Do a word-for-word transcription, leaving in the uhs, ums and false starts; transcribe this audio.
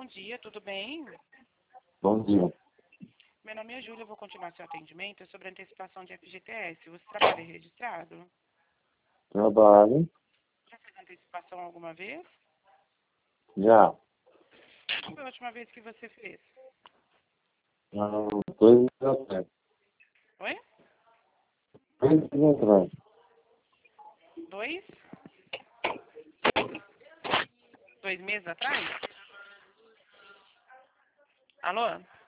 bom dia, tudo bem? Bom dia. Meu nome é Júlia, eu vou continuar seu atendimento sobre antecipação de F G T S. Você trabalha registrado? Trabalho. Já fez antecipação alguma vez? Já. Qual foi a última vez que você fez? Há dois meses atrás. Oi? Dois meses atrás. Dois? Dois meses atrás? Alô?